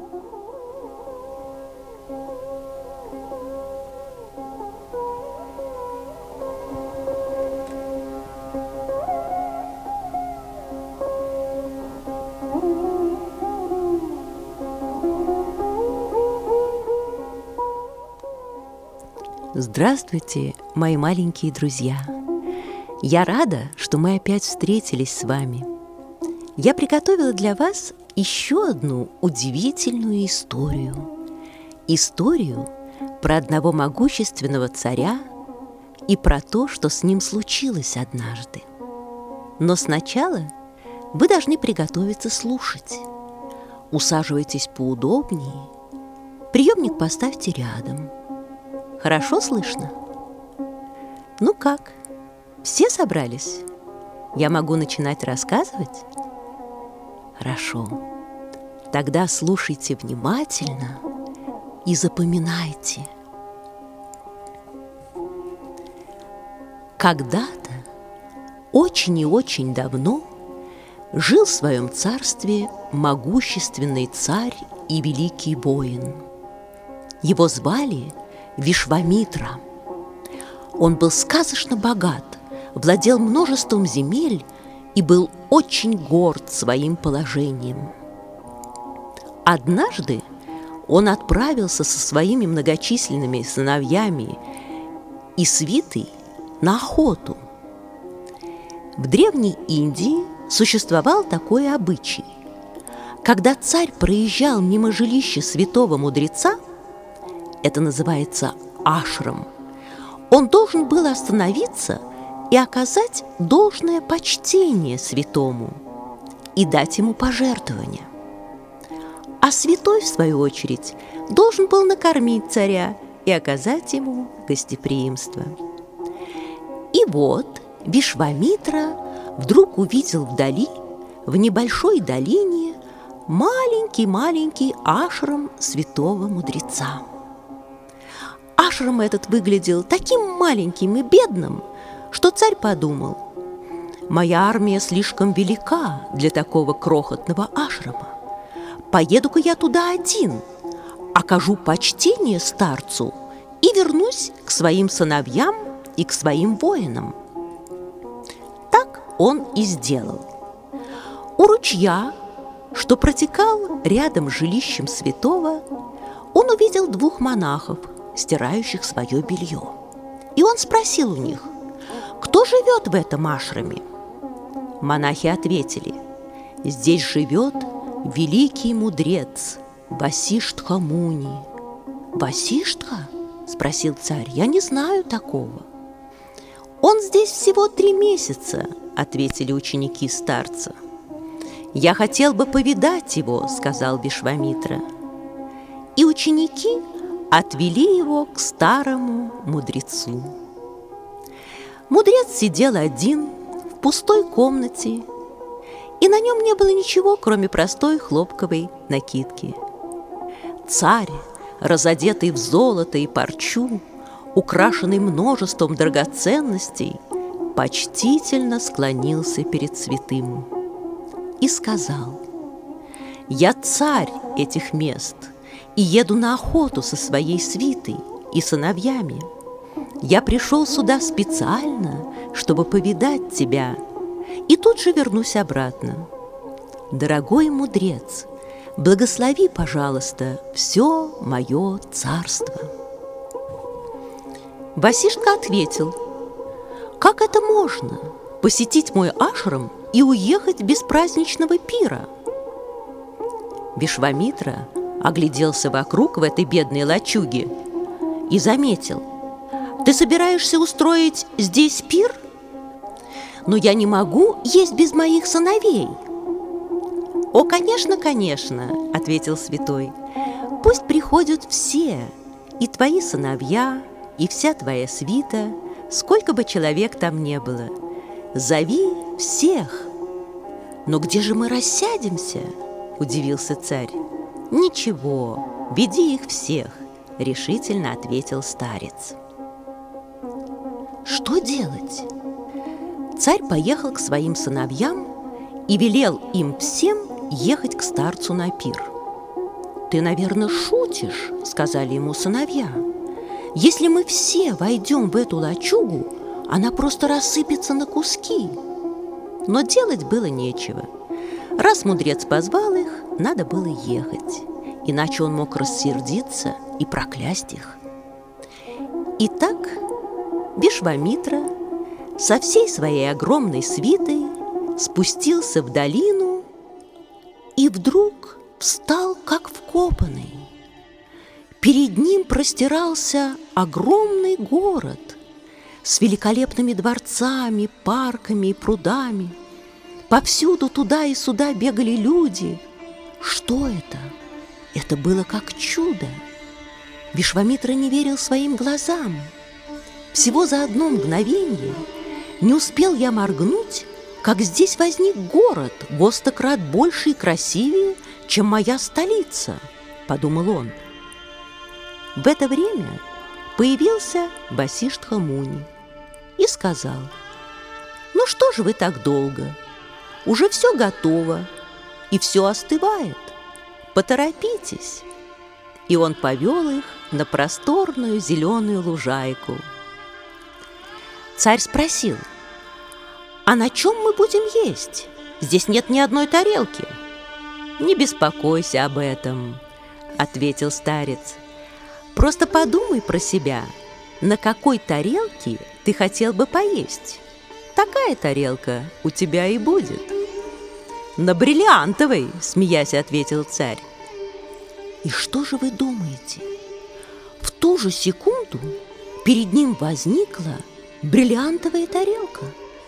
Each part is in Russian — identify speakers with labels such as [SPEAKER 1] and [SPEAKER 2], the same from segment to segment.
[SPEAKER 1] Здравствуйте, мои маленькие друзья! Я рада, что мы опять встретились с вами. Я приготовила для вас еще одну удивительную историю. Историю про одного могущественного царя и про то, что с ним случилось однажды. Но сначала вы должны приготовиться слушать. Усаживайтесь поудобнее, приемник поставьте рядом. Хорошо слышно? Ну как, все собрались? Я могу начинать рассказывать? Хорошо. Тогда слушайте внимательно и запоминайте. Когда-то, очень и очень давно, жил в своем царстве могущественный царь и великий воин. Его звали Вишвамитра. Он был сказочно богат, владел множеством земель и был очень горд своим положением. Однажды он отправился со своими многочисленными сыновьями и свитой на охоту. В Древней Индии существовал такой обычай. Когда царь проезжал мимо жилища святого мудреца, это называется ашрам, он должен был остановиться и оказать должное почтение святому и дать ему пожертвования. А святой, в свою очередь, должен был накормить царя и оказать ему гостеприимство. И вот Вишвамитра вдруг увидел вдали, в небольшой долине, маленький-маленький ашрам святого мудреца. Ашрам этот выглядел таким маленьким и бедным, что царь подумал: моя армия слишком велика для такого крохотного ашрама. Поеду-ка я туда один, окажу почтение старцу и вернусь к своим сыновьям и к своим воинам. Так он и сделал. У ручья, что протекал рядом с жилищем святого, он увидел двух монахов, стирающих свое белье. И он спросил у них: кто живет в этом ашраме? Монахи ответили: здесь живет великий мудрец Васиштха Муни. Васиштха? Спросил царь. Я не знаю такого. Он здесь всего 3 месяца, ответили ученики старца. Я хотел бы повидать его, сказал Вишвамитра. И ученики отвели его к старому мудрецу. Мудрец сидел один в пустой комнате, и на нем не было ничего, кроме простой хлопковой накидки. Царь, разодетый в золото и парчу, украшенный множеством драгоценностей, почтительно склонился перед святым и сказал: «Я царь этих мест и еду на охоту со своей свитой и сыновьями. Я пришел сюда специально, чтобы повидать тебя, и тут же вернусь обратно. Дорогой мудрец, благослови, пожалуйста, все мое царство». Васиштха ответил: «Как это можно посетить мой ашрам и уехать без праздничного пира?» Вишвамитра огляделся вокруг в этой бедной лачуге и заметил: «Ты собираешься устроить здесь пир? Но я не могу есть без моих сыновей». «О, конечно, конечно», — ответил святой. «Пусть приходят все, и твои сыновья, и вся твоя свита, сколько бы человек там не было. Зови всех». «Но где же мы рассядемся?» — удивился царь. «Ничего, веди их всех», — решительно ответил старец. Что делать? Царь поехал к своим сыновьям и велел им всем ехать к старцу на пир. «Ты, наверное, шутишь», — сказали ему сыновья. «Если мы все войдем в эту лачугу, она просто рассыпется на куски». Но делать было нечего. Раз мудрец позвал их, надо было ехать, иначе он мог рассердиться и проклясть их. Итак, Вишвамитра со всей своей огромной свитой спустился в долину и вдруг встал как вкопанный. Перед ним простирался огромный город с великолепными дворцами, парками и прудами. Повсюду туда и сюда бегали люди. Что это? Это было как чудо. Вишвамитра не верил своим глазам. Всего за одно мгновение не успел я моргнуть, как здесь возник город во 100 крат больше и красивее, чем моя столица, подумал он. В это время появился Васиштха Муни и сказал: «Ну что же вы так долго? Уже все готово, и все остывает. Поторопитесь». И он повел их на просторную зеленую лужайку. Царь спросил: «А на чем мы будем есть? Здесь нет ни одной тарелки». «Не беспокойся об этом», — ответил старец. «Просто подумай про себя, на какой тарелке ты хотел бы поесть. Такая тарелка у тебя и будет». «На бриллиантовой», — смеясь ответил царь. И что же вы думаете? В ту же секунду перед ним возникла бриллиантовая тарелка.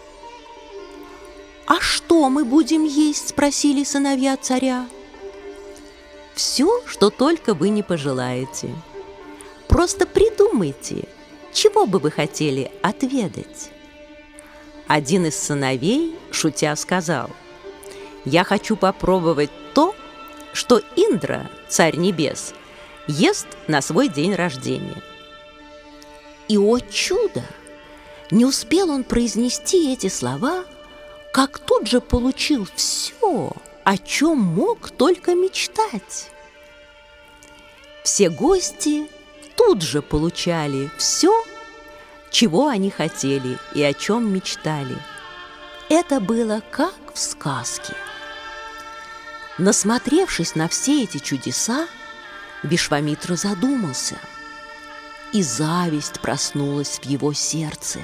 [SPEAKER 1] «А что мы будем есть?» – спросили сыновья царя. «Все, что только вы не пожелаете. Просто придумайте, чего бы вы хотели отведать». Один из сыновей, шутя, сказал: «Я хочу попробовать то, что Индра, царь небес, ест на свой день рождения». И, о чудо! Не успел он произнести эти слова, как тут же получил все, о чем мог только мечтать. Все гости тут же получали все, чего они хотели и о чем мечтали. Это было как в сказке. Насмотревшись на все эти чудеса, Вишвамитра задумался, и зависть проснулась в его сердце.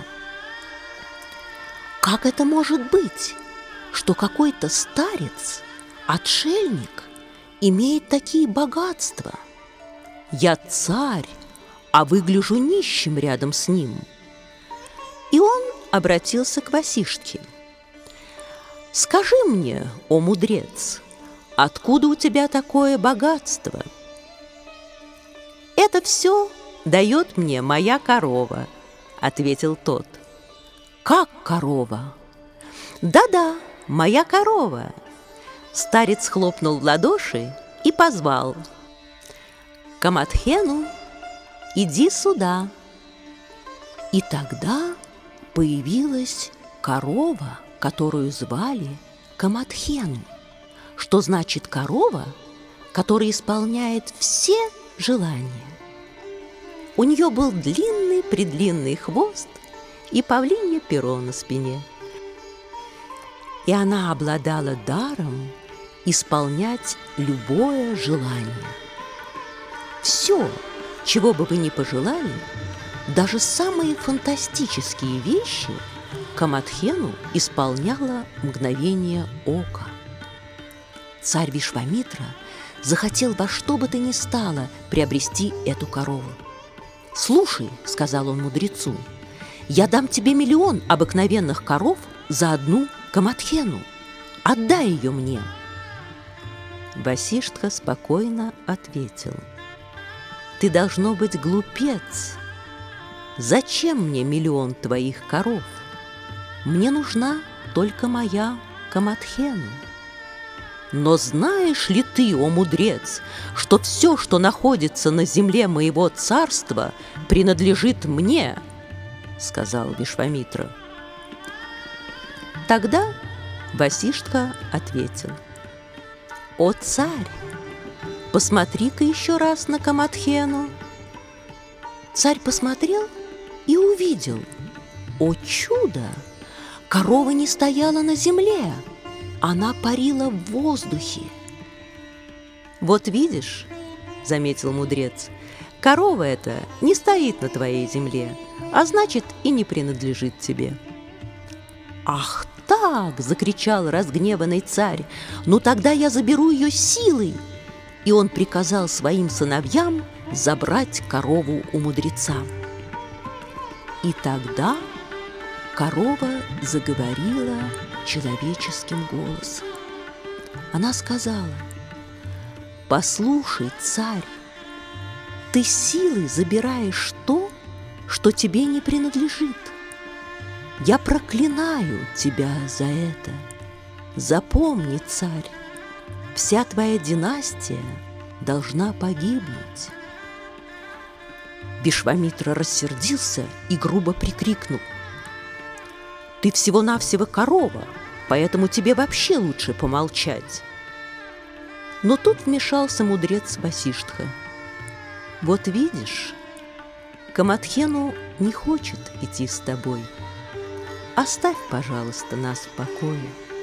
[SPEAKER 1] Как это может быть, что какой-то старец, отшельник, имеет такие богатства? Я царь, а выгляжу нищим рядом с ним. И он обратился к Васиштхе. «Скажи мне, о мудрец, откуда у тебя такое богатство?» «Это все дает мне моя корова», — ответил тот. «Как корова?» «Да-да, моя корова». Старец хлопнул в ладоши и позвал: «Камадхену, иди сюда». И тогда появилась корова, которую звали Камадхену, что значит корова, которая исполняет все желания. У нее был длинный-предлинный хвост и павлинье перо на спине. И она обладала даром исполнять любое желание. Все, чего бы вы ни пожелали, даже самые фантастические вещи, Камадхену исполняла мгновение ока. Царь Вишвамитра захотел во что бы то ни стало приобрести эту корову. «Слушай, — сказал он мудрецу, — я дам тебе 1 000 000 обыкновенных коров за одну Камадхену. Отдай ее мне». Васиштха спокойно ответил: «Ты, должно быть, глупец. Зачем мне 1 000 000 твоих коров? Мне нужна только моя Камадхена. Но знаешь ли ты, о мудрец, что все, что находится на земле моего царства, принадлежит мне?» — сказал Вишвамитра. Тогда Васиштха ответил: «О царь, посмотри-ка еще раз на Камадхену». Царь посмотрел и увидел, о чудо! Корова не стояла на земле, она парила в воздухе. «Вот видишь, — заметил мудрец, — корова эта не стоит на твоей земле, а значит, и не принадлежит тебе». «Ах так! — закричал разгневанный царь, — ну тогда я заберу ее силой!» И он приказал своим сыновьям забрать корову у мудреца. И тогда корова заговорила человеческим голосом. Она сказала: «Послушай, царь, ты силой забираешь то, что тебе не принадлежит. Я проклинаю тебя за это. Запомни, царь, вся твоя династия должна погибнуть». Вишвамитра рассердился и грубо прикрикнул: «Ты всего-навсего корова, поэтому тебе вообще лучше помолчать». Но тут вмешался мудрец Васиштха. «Вот видишь, Камадхену не хочет идти с тобой. Оставь, пожалуйста, нас в покое».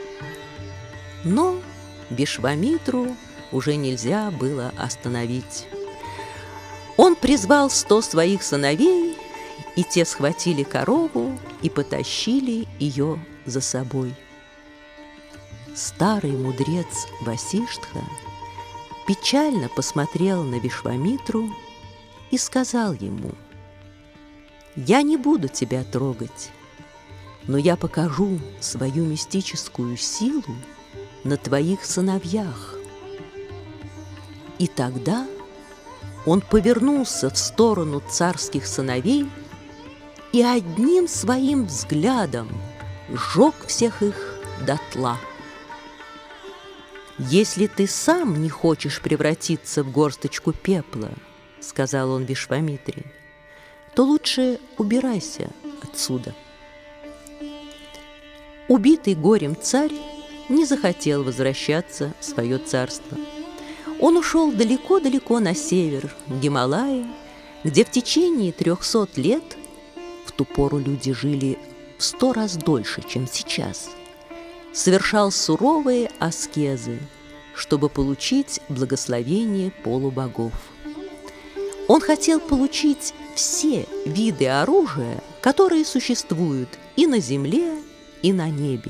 [SPEAKER 1] Но Вишвамитру уже нельзя было остановить. Он призвал 100 своих сыновей, и те схватили корову и потащили ее за собой. Старый мудрец Васиштха печально посмотрел на Вишвамитру и сказал ему: «Я не буду тебя трогать, но я покажу свою мистическую силу на твоих сыновьях». И тогда он повернулся в сторону царских сыновей и одним своим взглядом сжег всех их дотла. «Если ты сам не хочешь превратиться в горсточку пепла, — сказал он Вишвамитре, — то лучше убирайся отсюда». Убитый горем царь не захотел возвращаться в свое царство. Он ушел далеко-далеко на север, в Гималаи, где в течение 300 лет, в ту пору люди жили в 100 раз дольше, чем сейчас, совершал суровые аскезы, чтобы получить благословение полубогов. Он хотел получить все виды оружия, которые существуют и на земле, и на небе.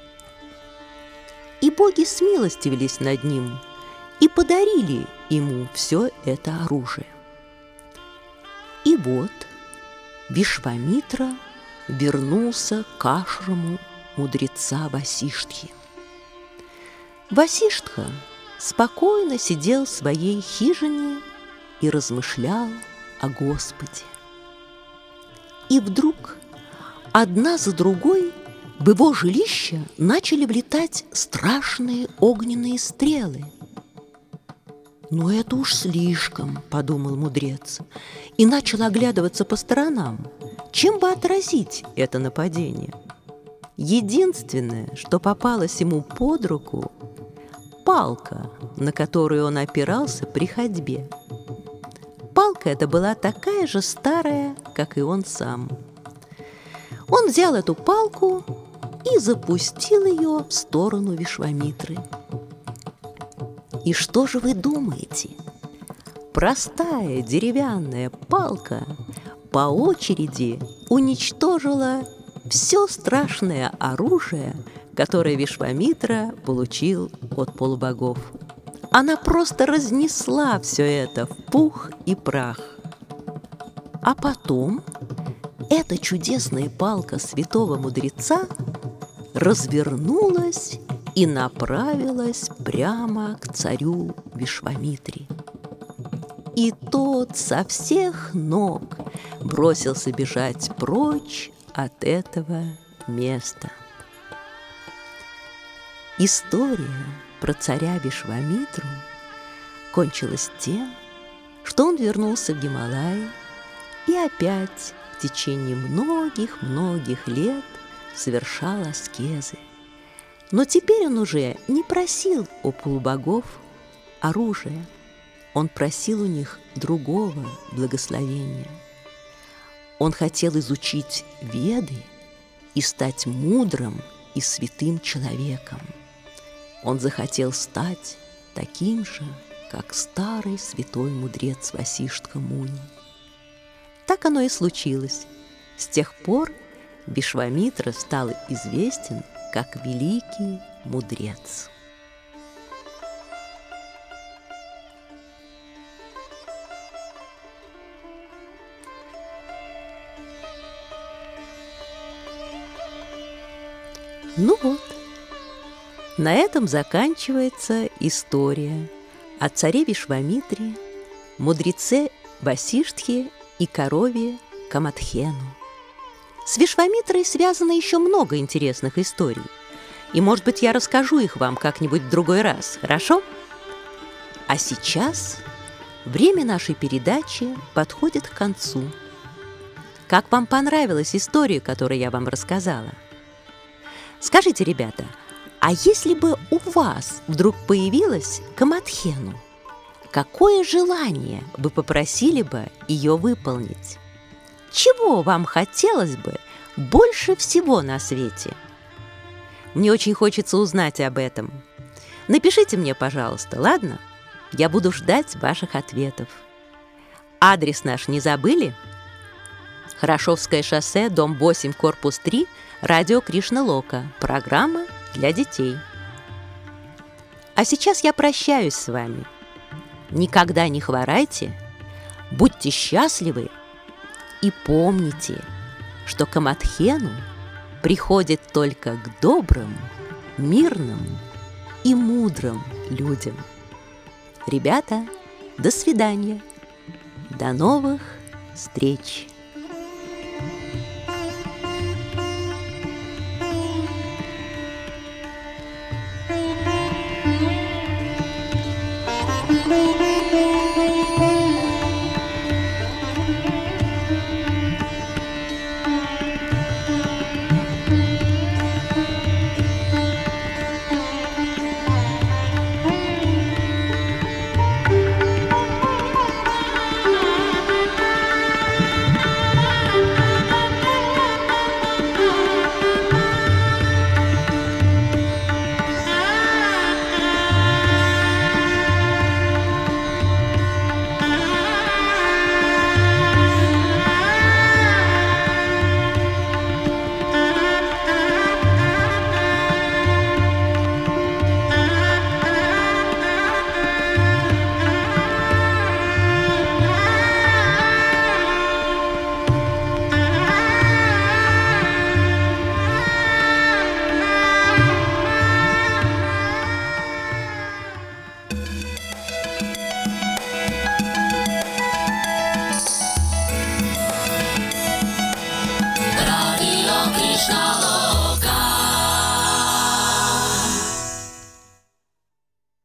[SPEAKER 1] И боги смилостивились над ним и подарили ему все это оружие. И вот Вишвамитра вернулся к ашраму мудреца Васиштхи. Васиштха спокойно сидел в своей хижине и размышлял о Господе. И вдруг одна за другой в его жилище начали влетать страшные огненные стрелы. «Ну это уж слишком», — подумал мудрец, и начал оглядываться по сторонам, чем бы отразить это нападение. Единственное, что попалось ему под руку — палка, на которую он опирался при ходьбе. Палка эта была такая же старая, как и он сам. Он взял эту палку и запустил ее в сторону Вишвамитры. И что же вы думаете? Простая деревянная палка по очереди уничтожила все страшное оружие, которое Вишвамитра получил от полубогов. Она просто разнесла все это в пух и прах. А потом эта чудесная палка святого мудреца развернулась и направилась прямо к царю Вишвамитре. И тот со всех ног бросился бежать прочь от этого места. История про царя Вишвамитру кончилась тем, что он вернулся в Гималаи и опять в течение многих-многих лет совершал аскезы. Но теперь он уже не просил у полубогов оружия. он просил у них другого благословения. Он хотел изучить Веды и стать мудрым и святым человеком. Он захотел стать таким же, как старый святой мудрец Васиштха Муни. Так оно и случилось. С тех пор Вишвамитра стал известен как великий мудрец. Ну вот, на этом заканчивается история о царе Вишвамитре, мудреце Васиштхе и корове Камадхену. С Вишвамитрой связано еще много интересных историй, и, может быть, я расскажу их вам как-нибудь в другой раз, хорошо? А сейчас время нашей передачи подходит к концу. Как вам понравилась история, которую я вам рассказала? Скажите, ребята, а если бы у вас вдруг появилась Камадхену, какое желание вы попросили бы ее выполнить? Чего вам хотелось бы больше всего на свете? Мне очень хочется узнать об этом. Напишите мне, пожалуйста, ладно? Я буду ждать ваших ответов. Адрес наш не забыли? Хорошевское шоссе, дом 8, корпус 3, радио Кришна Лока, программа для детей. А сейчас я прощаюсь с вами. Никогда не хворайте, будьте счастливы и помните, что Камадхену приходит только к добрым, мирным и мудрым людям. Ребята, до свидания. До новых встреч!